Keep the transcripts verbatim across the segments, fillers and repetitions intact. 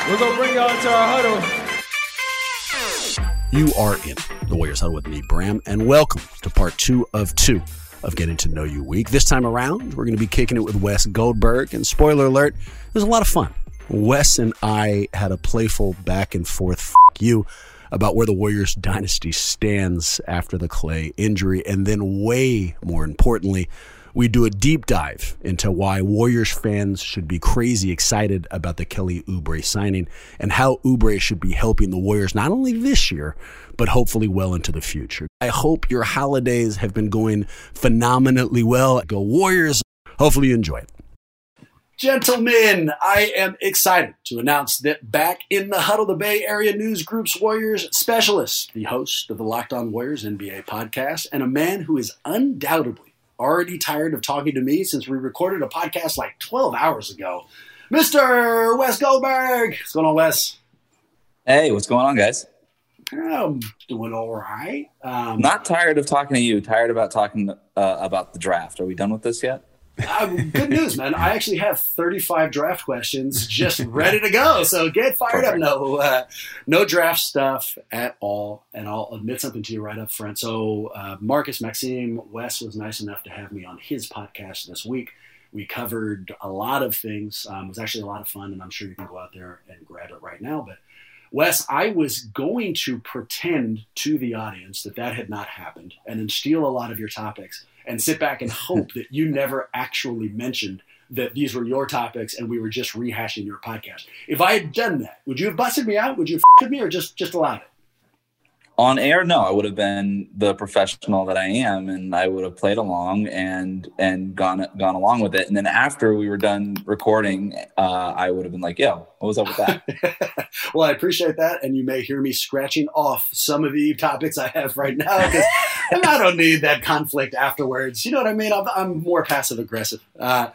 We're going to bring y'all into our huddle. You are in the Warriors Huddle with me, Bram, and welcome to part two of two of Getting to Know You Week. This time around, we're going to be kicking it with Wes Goldberg, and spoiler alert, it was a lot of fun. Wes and I had a playful back and forth f*** you about where the Warriors dynasty stands after the Klay injury, and then way more importantly, we do a deep dive into why Warriors fans should be crazy excited about the Kelly Oubre signing and how Oubre should be helping the Warriors not only this year, but hopefully well into the future. I hope your holidays have been going phenomenally well. Go Warriors. Hopefully you enjoy it. Gentlemen, I am excited to announce that back in the Huddle, the Bay Area News Group's Warriors specialist, the host of the Locked On Warriors N B A podcast, and a man who is undoubtedly already tired of talking to me since we recorded a podcast like twelve hours ago, Mister Wes Goldberg. What's going on, Wes? Hey, what's going on, guys? I'm doing all right. Um, Not tired of talking to you. Tired about talking uh, about the draft. Are we done with this yet? um, good news, man. I actually have thirty-five draft questions just ready to go. So get fired Perfect. up. No, uh, no draft stuff at all. And I'll admit something to you right up front. So uh, Marcus Maxime Wes was nice enough to have me on his podcast this week. We covered a lot of things. Um, it was actually a lot of fun, and I'm sure you can go out there and grab it right now. But Wes, I was going to pretend to the audience that that had not happened and then steal a lot of your topics and sit back and hope that you never actually mentioned that these were your topics and we were just rehashing your podcast. If I had done that, would you have busted me out? Would you have f***ed me or just, just allowed it? On air, no. I would have been the professional that I am, and I would have played along and and gone gone along with it. And then after we were done recording, uh, I would have been like, yo, what was up with that? Well, I appreciate that, and you may hear me scratching off some of the topics I have right now because I don't need that conflict afterwards. You know what I mean? I'm, I'm more passive-aggressive. Uh,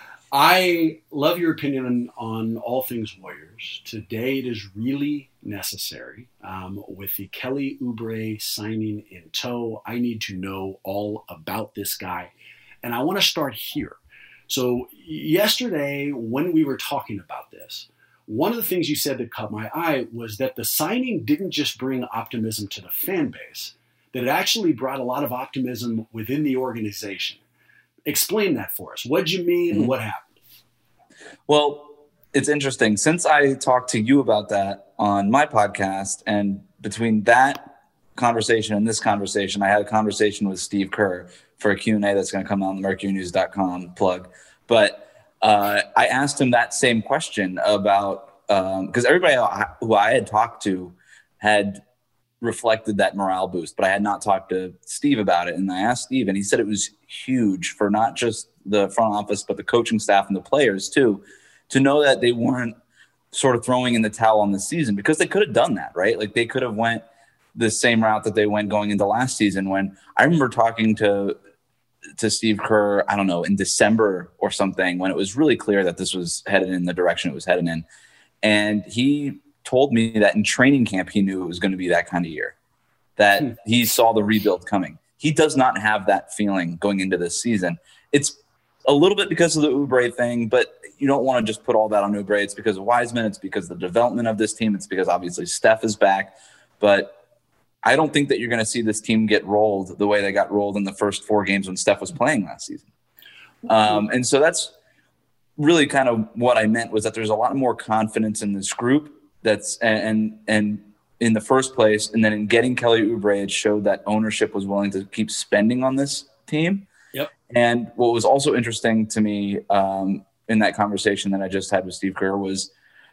I love your opinion on, on all things Warriors. Today it is really necessary. Um, with the Kelly Oubre signing in tow, I need to know all about this guy. And I want to start here. So yesterday when we were talking about this, one of the things you said that caught my eye was that the signing didn't just bring optimism to the fan base, that it actually brought a lot of optimism within the organization. Explain that for us. What did you mean? Mm-hmm. What happened? Well, it's interesting. Since I talked to you about that on my podcast, and between that conversation and this conversation, I had a conversation with Steve Kerr for a Q and A that's going to come out on the mercury news dot com plug. But uh, I asked him that same question about because um, everybody who I had talked to had reflected that morale boost, but I had not talked to Steve about it. And I asked Steve, and he said it was huge for not just the front office, but the coaching staff and the players too, to know that they weren't sort of throwing in the towel on the season, because they could have done that, right? Like they could have went the same route that they went going into last season. When I remember talking to, to Steve Kerr, I don't know, in December or something, when it was really clear that this was headed in the direction it was headed in. And he told me that in training camp, he knew it was going to be that kind of year, that hmm. he saw the rebuild coming. He does not have that feeling going into this season. It's a little bit because of the Oubre thing, but you don't want to just put all that on Oubre. It's because of Wiseman. It's because of the development of this team. It's because obviously Steph is back. But I don't think that you're going to see this team get rolled the way they got rolled in the first four games when Steph was playing last season. Um, and so that's really kind of what I meant, was that there's a lot more confidence in this group. That's and and in the first place, and then in getting Kelly Oubre, it showed that ownership was willing to keep spending on this team. Yep. And what was also interesting to me um, in that conversation that I just had with Steve Kerr was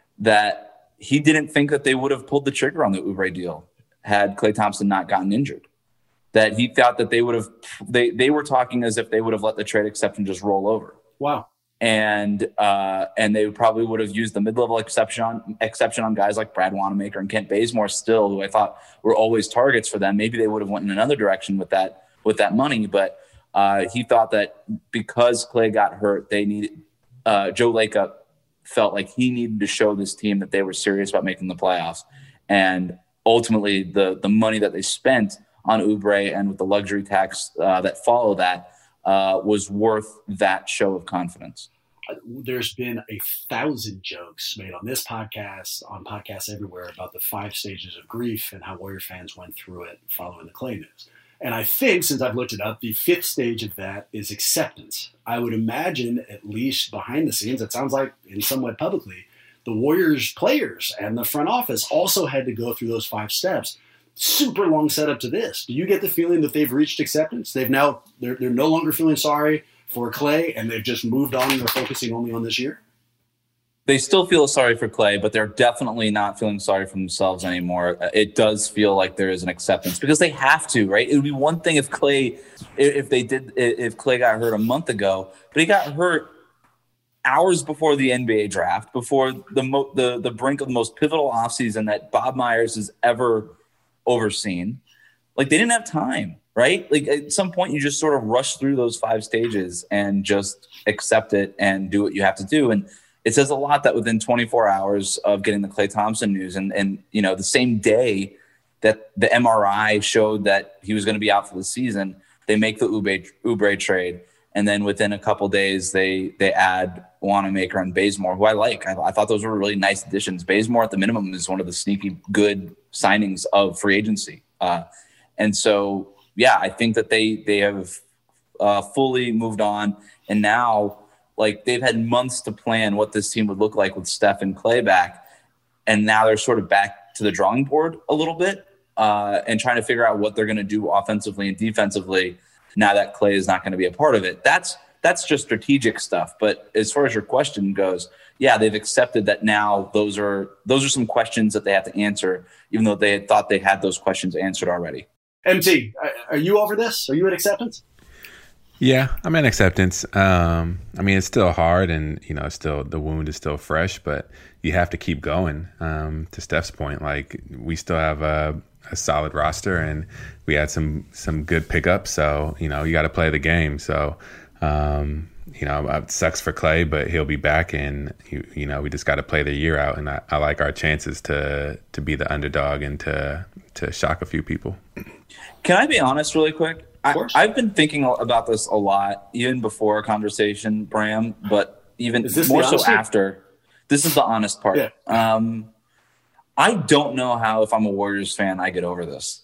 that he didn't think that they would have pulled the trigger on the Oubre deal had Klay Thompson not gotten injured. That he thought that they would have they they were talking as if they would have let the trade exception just roll over. Wow. And uh, and they probably would have used the mid-level exception on, exception on guys like Brad Wanamaker and Kent Bazemore still, who I thought were always targets for them. Maybe they would have went in another direction with that with that money. But uh, he thought that because Klay got hurt, they needed uh, Joe Lacob felt like he needed to show this team that they were serious about making the playoffs. And ultimately, the the money that they spent on Oubre and with the luxury tax uh, that followed that, Uh, was worth that show of confidence. there's been a thousand jokes made on this podcast, on podcasts everywhere, about the five stages of grief and how Warrior fans went through it following the Clay news. And I think, since I've looked it up, the fifth stage of that is acceptance. I would imagine, at least behind the scenes, it sounds like, and somewhat publicly, the Warriors players and the front office also had to go through those five steps. Super long setup to this. Do you get the feeling that they've reached acceptance? They've now, they're, they're no longer feeling sorry for Clay, and they've just moved on and they're focusing only on this year? They still feel sorry for Clay, but they're definitely not feeling sorry for themselves anymore. It does feel like there is an acceptance because they have to, right? It would be one thing if Clay, if they did, if Clay got hurt a month ago, but he got hurt hours before the N B A draft, before the mo- the the brink of the most pivotal offseason that Bob Myers has ever overseen. Like, they didn't have time, right? Like, at some point you just sort of rush through those five stages and just accept it and do what you have to do. And it says a lot that within twenty-four hours of getting the Klay Thompson news and, and, you know, the same day that the M R I showed that he was going to be out for the season, they make the Oubre, Oubre trade. And then within a couple days, they they add Wanamaker and Bazemore, who I like. I, I thought those were really nice additions. Bazemore, at the minimum, is one of the sneaky good signings of free agency. Uh, and so, yeah, I think that they they have uh, fully moved on. And now, like, they've had months to plan what this team would look like with Steph and Clay back. And now they're sort of back to the drawing board a little bit uh, and trying to figure out what they're going to do offensively and defensively now that Clay is not going to be a part of it. That's that's just strategic stuff. But as far as your question goes, yeah, they've accepted that now those are those are some questions that they have to answer, even though they had thought they had those questions answered already. M T, are you over this? Are you at acceptance? Yeah, I'm in acceptance. Um, I mean, it's still hard, and you know, it's still the wound is still fresh, but you have to keep going. Um, to Steph's point, like, we still have a, a solid roster, and we had some some good pickups. So you know, you got to play the game. So um, you know, it sucks for Clay, but he'll be back, and you, you know, we just got to play the year out. And I, I like our chances to to be the underdog and to to shock a few people. Can I be honest, really quick? I, I've been thinking about this a lot, even before our conversation, Bram, but even more so after. This is the honest part. Yeah. Um, I don't know how, if I'm a Warriors fan, I get over this.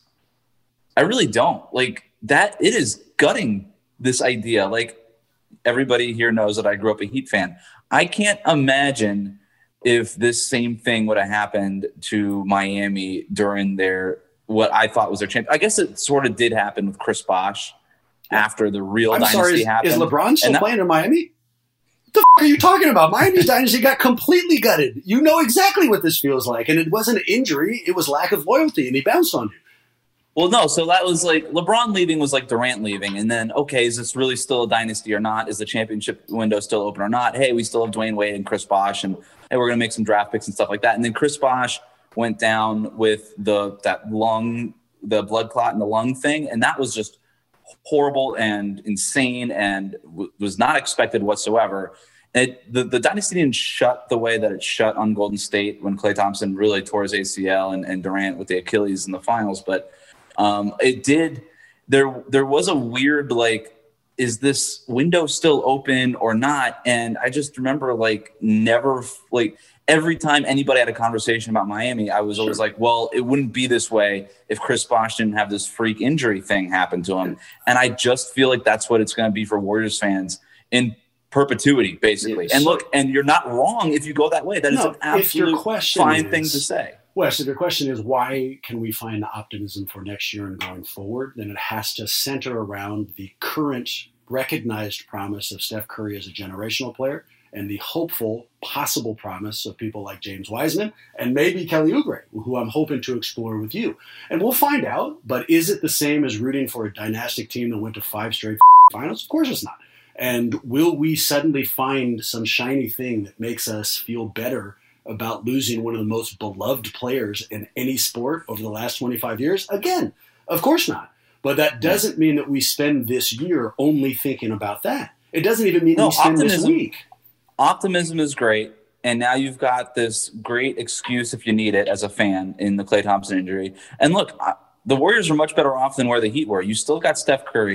I really don't. Like, that, it is gutting, this idea. Like, everybody here knows that I grew up a Heat fan. I can't imagine if this same thing would have happened to Miami during their what I thought was their champion. I guess it sort of did happen with Chris Bosh after the real I'm dynasty sorry, is, happened. Is LeBron still that, playing in Miami? What the f- are you talking about? Miami's dynasty got completely gutted. You know exactly what this feels like. And it wasn't an injury. It was lack of loyalty, and he bounced on you. Well, no. So that was like LeBron leaving was like Durant leaving. And then, okay, is this really still a dynasty or not? Is the championship window still open or not? Hey, we still have Dwayne Wade and Chris Bosh, and hey, we're going to make some draft picks and stuff like that. And then Chris Bosh went down with the that lung, the blood clot in the lung thing. And that was just horrible and insane and w- was not expected whatsoever. It, the, the dynasty didn't shut the way that it shut on Golden State when Klay Thompson really tore his A C L and, and Durant with the Achilles in the finals. But um, it did, there, there was a weird, like, is this window still open or not? And I just remember, like, never, like, every time anybody had a conversation about Miami, I was always sure. like, well, it wouldn't be this way if Chris Bosh didn't have this freak injury thing happen to him. And I just feel like that's what it's going to be for Warriors fans in perpetuity, basically. Yeah, and look, and you're not wrong if you go that way. That no, is an absolute fine is, thing to say. Wes, if your question is why can we find optimism for next year and going forward, then it has to center around the current recognized promise of Steph Curry as a generational player and the hopeful possible promise of people like James Wiseman and maybe Kelly Oubre, who I'm hoping to explore with you. And we'll find out, but is it the same as rooting for a dynastic team that went to five straight finals? Of course it's not. And will we suddenly find some shiny thing that makes us feel better about losing one of the most beloved players in any sport over the last twenty-five years? Again, of course not. But that doesn't mean that we spend this year only thinking about that. It doesn't even mean no, we spend optimism. this week. Optimism is great, and now you've got this great excuse if you need it as a fan in the Klay Thompson injury. And look, the Warriors are much better off than where the Heat were. You still got Steph Curry.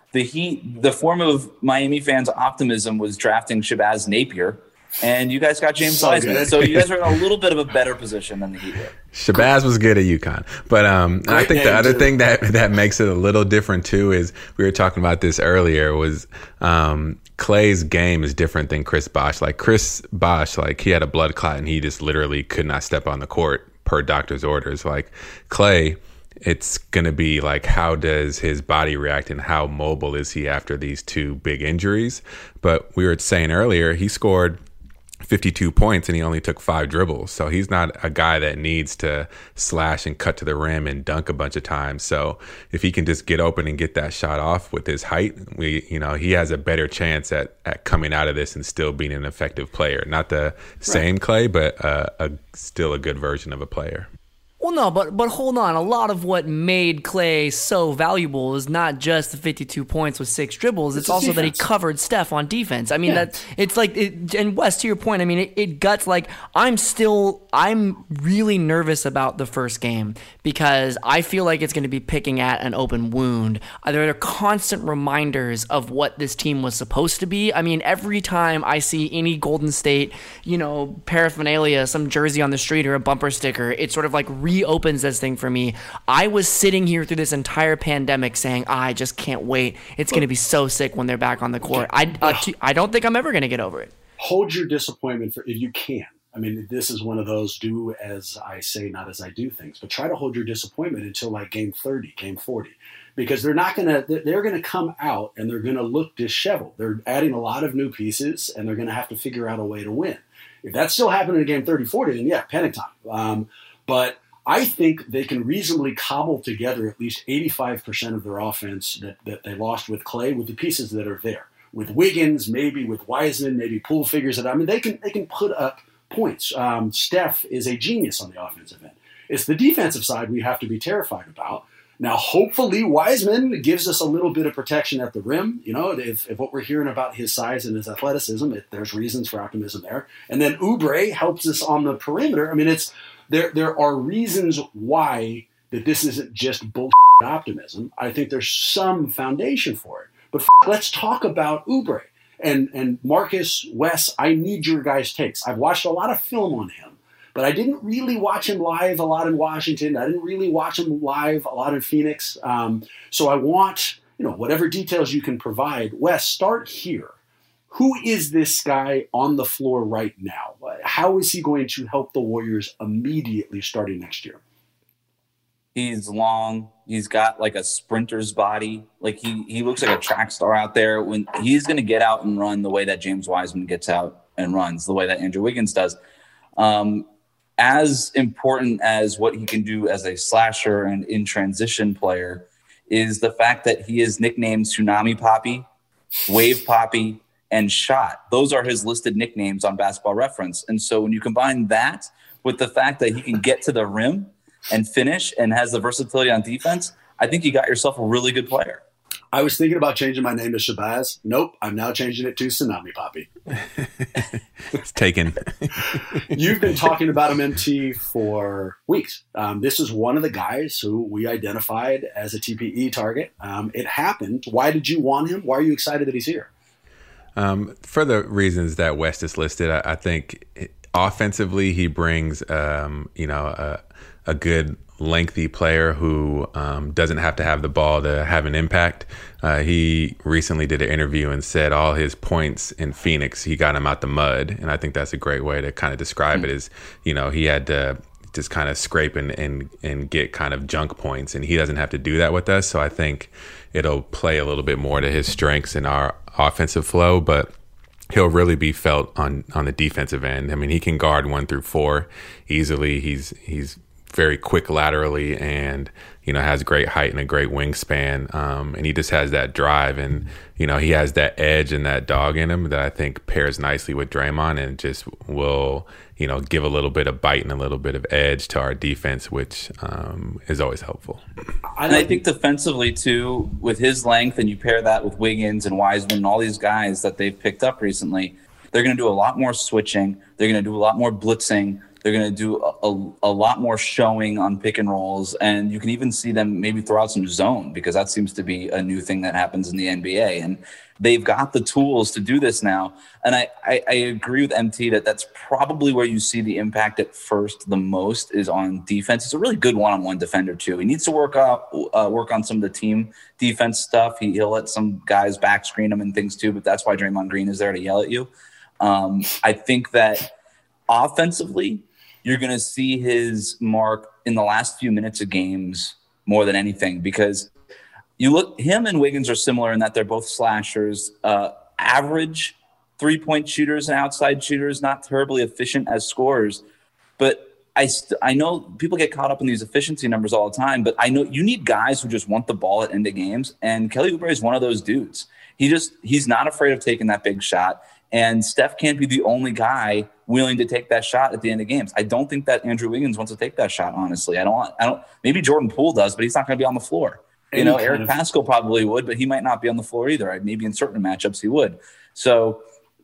the Heat, the form of Miami fans' optimism was drafting Shabazz Napier, and you guys got James so Wiseman. Good. So you guys are in a little bit of a better position than the Heat were. Shabazz was good at UConn. But um, I think the other too. thing that, that makes it a little different, too, is we were talking about this earlier, was um, Klay's game is different than Chris Bosh. Like, Chris Bosh, like, he had a blood clot, and he just literally could not step on the court per doctor's orders. Like, Klay, it's going to be like, how does his body react and how mobile is he after these two big injuries? But we were saying earlier, he scored fifty-two points and he only took five dribbles. So he's not a guy that needs to slash and cut to the rim and dunk a bunch of times. So if he can just get open and get that shot off with his height, we, you know, he has a better chance at, at coming out of this and still being an effective player. Not the same right. Klay, but uh, a, still a good version of a player. Well, no, but but hold on. A lot of what made Klay so valuable is not just the fifty-two points with six dribbles. It's, it's also defense. that he covered Steph on defense. I mean, yeah. that it's like, it, and Wes, to your point, I mean, it, it guts like, I'm still, I'm really nervous about the first game because I feel like it's going to be picking at an open wound. There are constant reminders of what this team was supposed to be. I mean, every time I see any Golden State, you know, paraphernalia, some jersey on the street or a bumper sticker, it's sort of like reopens this thing for me. I was sitting here through this entire pandemic saying, oh, I just can't wait. It's going to be so sick when they're back on the court. I uh, I don't think I'm ever going to get over it. Hold your disappointment for if you can. I mean, this is one of those do as I say, not as I do things. But try to hold your disappointment until like game thirty, game forty. Because they're not going to, they're going to come out and they're going to look disheveled. They're adding a lot of new pieces and they're going to have to figure out a way to win. If that's still happening in game thirty, forty, then yeah, panic time. Um, but I think they can reasonably cobble together at least eighty-five percent of their offense that, that they lost with Klay with the pieces that are there. With Wiggins, maybe with Wiseman, maybe Poole figures it out. I mean, they can they can put up points. Um, Steph is a genius on the offensive end. It's the defensive side we have to be terrified about. Now, hopefully, Wiseman gives us a little bit of protection at the rim. You know, if, if what we're hearing about his size and his athleticism, it, there's reasons for optimism there. And then Oubre helps us on the perimeter. I mean, it's There there are reasons why that this isn't just bullshit optimism. I think there's some foundation for it. But f- let's talk about Oubre. And, and Marcus, Wes, I need your guys' takes. I've watched a lot of film on him, but I didn't really watch him live a lot in Washington. I didn't really watch him live a lot in Phoenix. Um, so I want, you know, whatever details you can provide. Wes, start here. Who is this guy on the floor right now? How is he going to help the Warriors immediately starting next year? He's long. He's got like a sprinter's body. Like he he looks like a track star out there. When he's going to get out and run the way that James Wiseman gets out and runs, the way that Andrew Wiggins does. Um, as important as what he can do as a slasher and in transition player is the fact that he is nicknamed Tsunami Poppy, Wave Poppy, and Shot. Those are his listed nicknames on Basketball Reference. And so when you combine that with the fact that he can get to the rim and finish and has the versatility on defense, I think you got yourself a really good player. I was thinking about changing my name to Shabazz. Nope, I'm now changing it to Tsunami Poppy. It's taken. You've been talking about him, M T, for weeks. Um, this is one of the guys who we identified as a T P E target. Um, it happened. Why did you want him? Why are you excited that he's here? Um, for the reasons that West just listed, I, I think offensively he brings, um, you know, a, a good lengthy player who um, doesn't have to have the ball to have an impact. Uh, he recently did an interview and said all his points in Phoenix, he got them out the mud. And I think that's a great way to kind of describe mm-hmm. it is, you know, he had to just kind of scrape and, and, and get kind of junk points. And he doesn't have to do that with us. So I think it'll play a little bit more to his strengths in our offensive flow, but he'll really be felt on, on the defensive end. I mean, he can guard one through four easily. He's, he's, very quick laterally and, you know, has great height and a great wingspan. Um, and he just has that drive and, you know, he has that edge and that dog in him that I think pairs nicely with Draymond and just will, you know, give a little bit of bite and a little bit of edge to our defense, which um, is always helpful. And I think defensively too, with his length and you pair that with Wiggins and Wiseman and all these guys that they've picked up recently, they're going to do a lot more switching. They're going to do a lot more blitzing They're going to do a, a, a lot more showing on pick and rolls, and you can even see them maybe throw out some zone, because that seems to be a new thing that happens in the N B A. And they've got the tools to do this now. And I, I, I agree with M T that that's probably where you see the impact at first the most is on defense. He's a really good one-on-one defender too. He needs to work out, uh, work on some of the team defense stuff. He, he'll let some guys back screen him and things too, but that's why Draymond Green is there to yell at you. Um, I think that offensively, you're going to see his mark in the last few minutes of games more than anything, because you look, him and Wiggins are similar in that they're both slashers, uh, average three-point shooters and outside shooters, not terribly efficient as scorers. But I, st- I know people get caught up in these efficiency numbers all the time, but I know you need guys who just want the ball at end of games, and Kelly Oubre is one of those dudes. He just he's not afraid of taking that big shot, and Steph can't be the only guy willing to take that shot at the end of games. I don't think that Andrew Wiggins wants to take that shot, honestly. I don't I don't maybe Jordan Poole does, but he's not going to be on the floor. You know, Eric Pascal probably would, but he might not be on the floor either. Maybe in certain matchups he would. So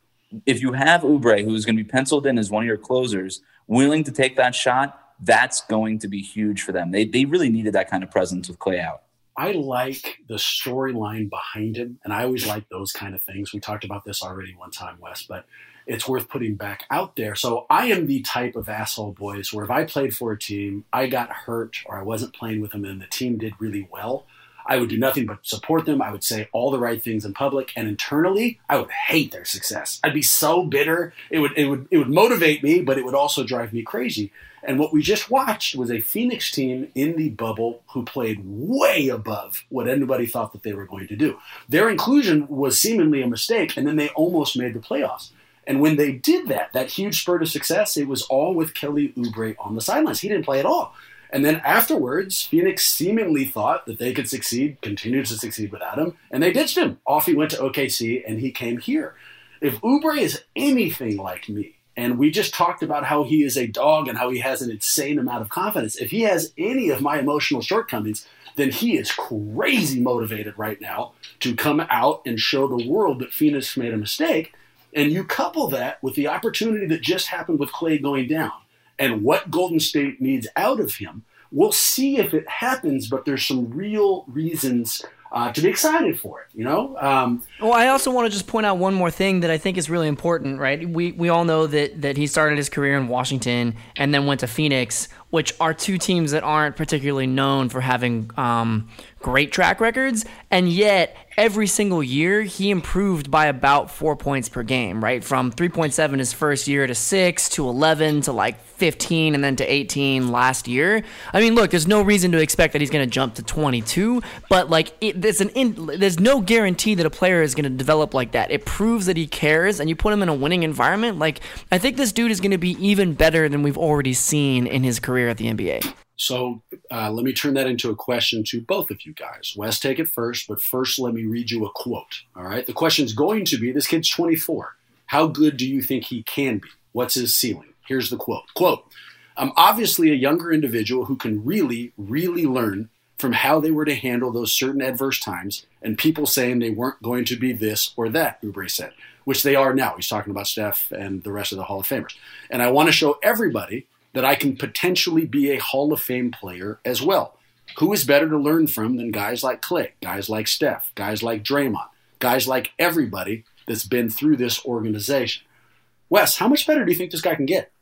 if you have Oubre, who's going to be penciled in as one of your closers, willing to take that shot, that's going to be huge for them. They they really needed that kind of presence with Klay out. I like the storyline behind him, and I always like those kind of things. We talked about this already one time, Wes, but it's worth putting back out there. So I am the type of asshole, boys, where if I played for a team, I got hurt or I wasn't playing with them and the team did really well, I would do nothing but support them. I would say all the right things in public, and internally, I would hate their success. I'd be so bitter. It would it would it would motivate me, but it would also drive me crazy. And what we just watched was a Phoenix team in the bubble who played way above what anybody thought that they were going to do. Their inclusion was seemingly a mistake, and then they almost made the playoffs. And when they did that, that huge spurt of success, it was all with Kelly Oubre on the sidelines. He didn't play at all. And then afterwards, Phoenix seemingly thought that they could succeed, continued to succeed without him, and they ditched him. Off he went to O K C, and he came here. If Oubre is anything like me, and we just talked about how he is a dog and how he has an insane amount of confidence, if he has any of my emotional shortcomings, then he is crazy motivated right now to come out and show the world that Phoenix made a mistake. And you couple that with the opportunity that just happened with Klay going down, and what Golden State needs out of him, we'll see if it happens, but there's some real reasons uh, to be excited for it, you know? Um, well, I also want to just point out one more thing that I think is really important, right? We we all know that, that he started his career in Washington and then went to Phoenix, which are two teams that aren't particularly known for having um, great track records, and yet every single year he improved by about four points per game, right? From three point seven his first year to six to eleven to like fifteen and then to eighteen last year. I mean, look, there's no reason to expect that he's going to jump to twenty-two, but like it, there's an in, there's no guarantee that a player is going to develop like that. It proves that he cares, and you put him in a winning environment. Like, I think this dude is going to be even better than we've already seen in his career at the N B A. So uh, let me turn that into a question to both of you guys. Wes, take it first, but first let me read you a quote. All right. The question's going to be, this kid's twenty-four. How good do you think he can be? What's his ceiling? Here's the quote. Quote, I'm obviously a younger individual who can really, really learn from how they were to handle those certain adverse times and people saying they weren't going to be this or that, Oubre said, which they are now. He's talking about Steph and the rest of the Hall of Famers. And I want to show everybody that I can potentially be a Hall of Fame player as well. Who is better to learn from than guys like Klay, guys like Steph, guys like Draymond, guys like everybody that's been through this organization? Wes, how much better do you think this guy can get?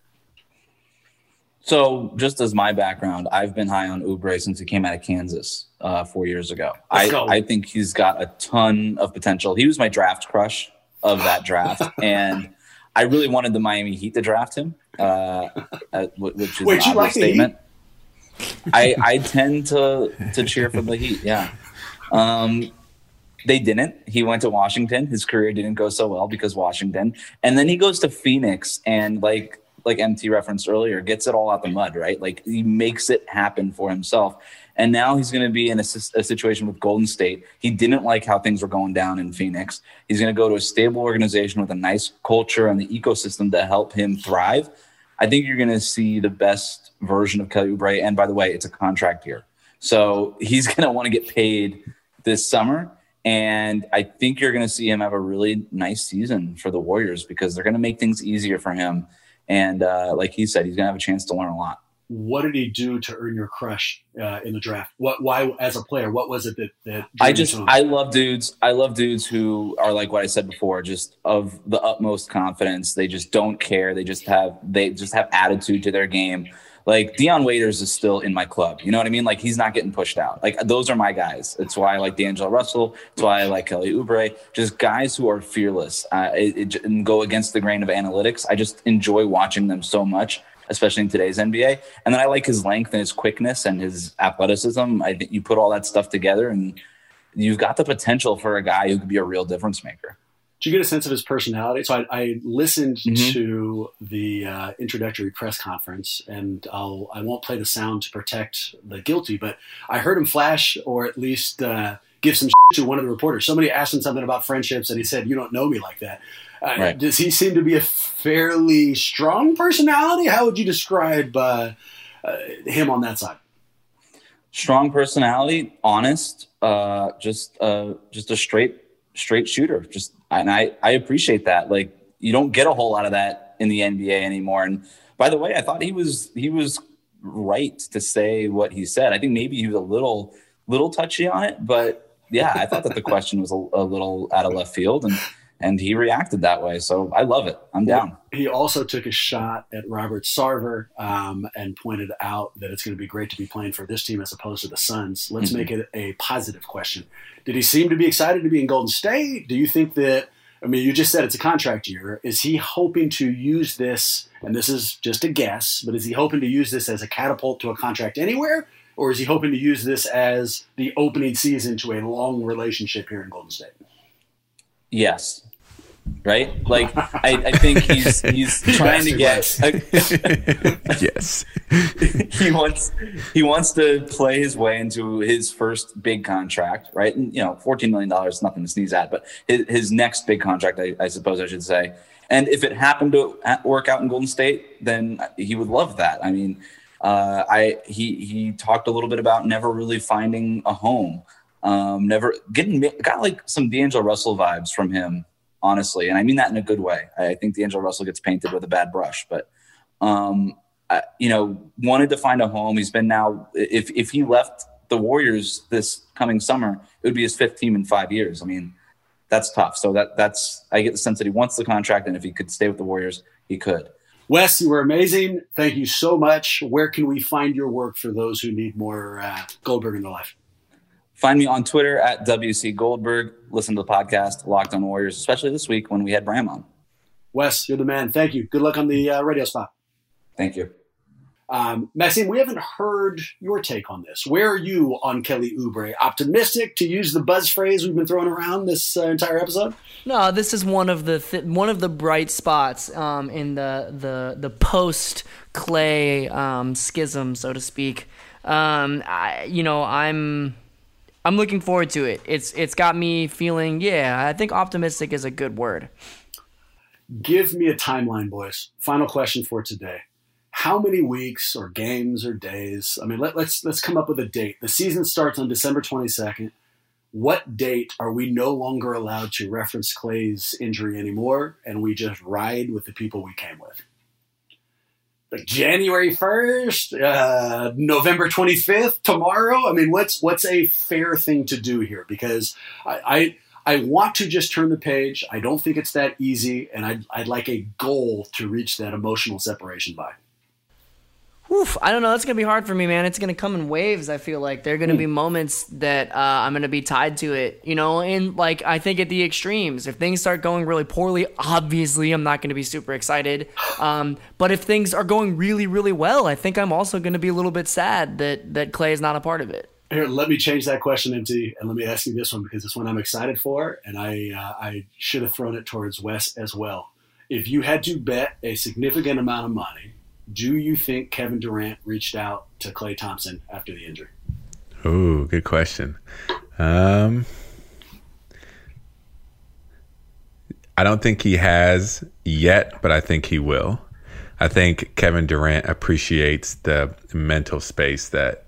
So just as my background, I've been high on Oubre since he came out of Kansas uh, four years ago. I, I think he's got a ton of potential. He was my draft crush of that draft, and I really wanted the Miami Heat to draft him, uh, at, which is Wait, an you like obvious statement. I, I tend to to cheer for the Heat, yeah. Um, they didn't. He went to Washington. His career didn't go so well because Washington. And then he goes to Phoenix and, like, like M T referenced earlier, gets it all out the mud, right? Like, he makes it happen for himself. And now he's going to be in a, a situation with Golden State. He didn't like how things were going down in Phoenix. He's going to go to a stable organization with a nice culture and the ecosystem to help him thrive. I think you're going to see the best version of Kelly Oubre. And by the way, it's a contract year. So he's going to want to get paid this summer. And I think you're going to see him have a really nice season for the Warriors because they're going to make things easier for him. And uh, like he said, he's going to have a chance to learn a lot. What did he do to earn your crush uh, in the draft? What, why, as a player, what was it that, that I just, I love dudes. I love dudes who are like what I said before, just of the utmost confidence. They just don't care. They just have, they just have attitude to their game. Like Dion Waiters is still in my club. You know what I mean? Like he's not getting pushed out. Like those are my guys. It's why I like D'Angelo Russell. It's why I like Kelly Oubre. Just guys who are fearless uh, it, it, and go against the grain of analytics. I just enjoy watching them so much, especially in today's N B A. And then I like his length and his quickness and his athleticism. I think you put all that stuff together and you've got the potential for a guy who could be a real difference maker. Did you get a sense of his personality? So I, I listened Mm-hmm. to the uh, introductory press conference, and I'll, I won't play the sound to protect the guilty, but I heard him flash or at least uh, give some shit to one of the reporters. Somebody asked him something about friendships, and he said, "You don't know me like that." Uh, Right. Does he seem to be a fairly strong personality? How would you describe uh, uh, him on that side? Strong personality, honest, uh, just uh, just a straight straight shooter. Just and I, I appreciate that. Like you don't get a whole lot of that in the N B A anymore. And by the way, I thought he was he was right to say what he said. I think maybe he was a little little touchy on it, but yeah, I thought that the question was a, a little out of left field, and and he reacted that way. So I love it. I'm down. He also took a shot at Robert Sarver um, and pointed out that it's going to be great to be playing for this team as opposed to the Suns. Let's Mm-hmm. make it a positive question. Did he seem to be excited to be in Golden State? Do you think that, I mean, you just said it's a contract year. Is he hoping to use this, and this is just a guess, but is he hoping to use this as a catapult to a contract anywhere? Or is he hoping to use this as the opening season to a long relationship here in Golden State? Yes. Right? Like I, I think he's he's trying to get Yes. he wants he wants to play his way into his first big contract, right? And you know, fourteen million dollars is nothing to sneeze at, but his, his next big contract, I, I suppose I should say. And if it happened to work out in Golden State, then he would love that. I mean, uh, I he he talked a little bit about never really finding a home, um, never getting got like some D'Angelo Russell vibes from him. Honestly, and I mean that in a good way. I think D'Angelo Russell gets painted with a bad brush, but um, I, you know, wanted to find a home. He's been now. If if he left the Warriors this coming summer, it would be his fifth team in five years. I mean, that's tough. So that that's I get the sense that he wants the contract, and if he could stay with the Warriors, he could. Wes, you were amazing. Thank you so much. Where can we find your work for those who need more uh, Goldberg in their life? Find me on Twitter at W C Goldberg. Listen to the podcast Locked on Warriors, especially this week when we had Bram on. Wes, you're the man. Thank you. Good luck on the uh, radio spot. Thank you. Um, Maxime, we haven't heard your take on this. Where are you on Kelly Oubre? Optimistic, to use the buzz phrase we've been throwing around this uh, entire episode? No, this is one of the th- one of the bright spots um, in the the the post Clay um, schism, so to speak. Um, I, you know, I'm. I'm looking forward to it. It's it's got me feeling, yeah, I think optimistic is a good word. Give me a timeline, boys. Final question for today. How many weeks or games or days? I mean, let, let's let's come up with a date. The season starts on December twenty-second. What date are we no longer allowed to reference Clay's injury anymore, and we just ride with the people we came with? Like January first, uh, November twenty-fifth, tomorrow. I mean, what's what's a fair thing to do here? Because I, I I want to just turn the page. I don't think it's that easy, and I'd I'd like a goal to reach that emotional separation by. Oof, I don't know. That's going to be hard for me, man. It's going to come in waves, I feel like. There are going to be moments that uh, I'm going to be tied to it, you know, and like I think at the extremes. If things start going really poorly, obviously I'm not going to be super excited. Um, but if things are going really, really well, I think I'm also going to be a little bit sad that, that Clay is not a part of it. Here, let me change that question, M T, and let me ask you this one because it's one I'm excited for, and I uh, I should have thrown it towards Wes as well. If you had to bet a significant amount of money, do you think Kevin Durant reached out to Klay Thompson after the injury? Ooh, good question. Um, I don't think he has yet, but I think he will. I think Kevin Durant appreciates the mental space that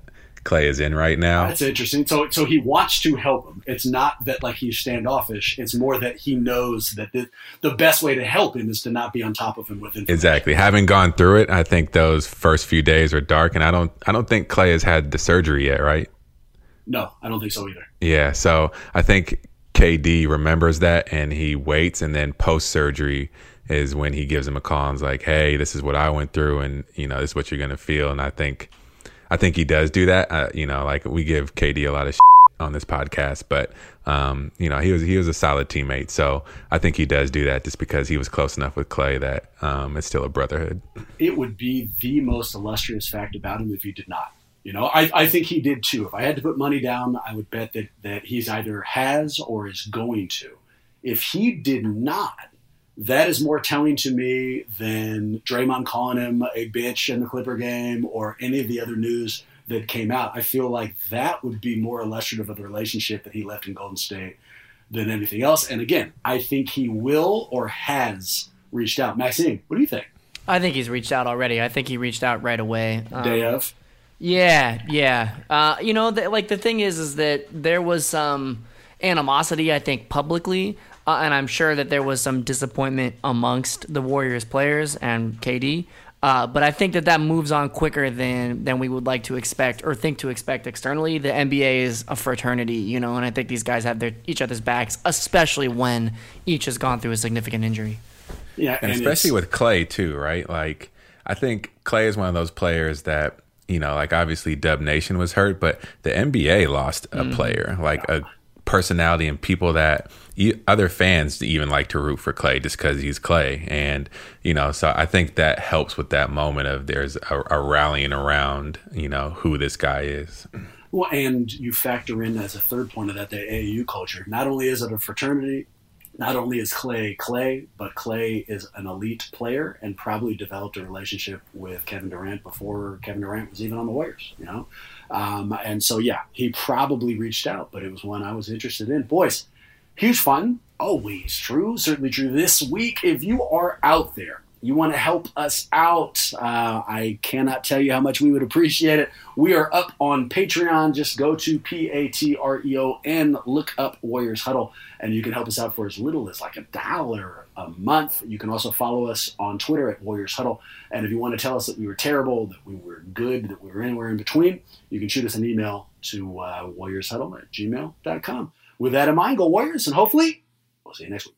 Clay is in right now. That's interesting. So, so he wants to help him. It's not that like he's standoffish. It's more that he knows that the, the best way to help him is to not be on top of him with information. Exactly. Having gone through it, I think those first few days were dark, and I don't, I don't think Clay has had the surgery yet, right? No, I don't think so either. Yeah. So I think K D remembers that, and he waits, and then post surgery is when he gives him a call and is like, "Hey, this is what I went through, and you know, this is what you're gonna feel." And I think. I think he does do that. Uh, you know, like we give K D a lot of shit on this podcast, but um, you know, he was he was a solid teammate. So I think he does do that just because he was close enough with Clay that um, it's still a brotherhood. It would be the most illustrious fact about him if he did not. You know, I, I think he did too. If I had to put money down, I would bet that that he's either has or is going to. If he did not, that is more telling to me than Draymond calling him a bitch in the Clipper game or any of the other news that came out. I feel like that would be more illustrative of the relationship that he left in Golden State than anything else. And again, I think he will or has reached out. Maxine, what do you think? I think he's reached out already. I think he reached out right away. Um, Day of? Yeah, yeah. Uh, you know, the, like the thing is, is that there was some animosity, I think, publicly. Uh, and I'm sure that there was some disappointment amongst the Warriors players and K D. Uh, but I think that that moves on quicker than, than we would like to expect or think to expect externally. The N B A is a fraternity, you know, and I think these guys have their each other's backs, especially when each has gone through a significant injury. Yeah, and, and especially with Clay too, right? Like, I think Clay is one of those players that, you know, like obviously Dub Nation was hurt, but the N B A lost a mm-hmm. player, like a personality and people that other fans even like to root for Clay just because he's Clay. And, you know, so I think that helps with that moment of there's a, a rallying around, you know, who this guy is. Well, and you factor in as a third point of that, the A A U culture. Not only is it a fraternity, not only is Clay Clay, but Clay is an elite player and probably developed a relationship with Kevin Durant before Kevin Durant was even on the Warriors, you know? Um, and so, yeah, he probably reached out, but it was one I was interested in. Boys, huge fun. Always true. Certainly true this week. If you are out there, you want to help us out, uh, I cannot tell you how much we would appreciate it. We are up on Patreon. Just go to P A T R E O N, look up Warriors Huddle, and you can help us out for as little as like a dollar a month. You can also follow us on Twitter at Warriors Huddle. And if you want to tell us that we were terrible, that we were good, that we were anywhere in between, you can shoot us an email to uh, warriors huddle at gmail dot com. With that in mind, go Warriors, and hopefully we'll see you next week.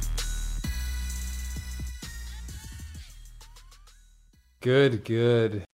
Good, good.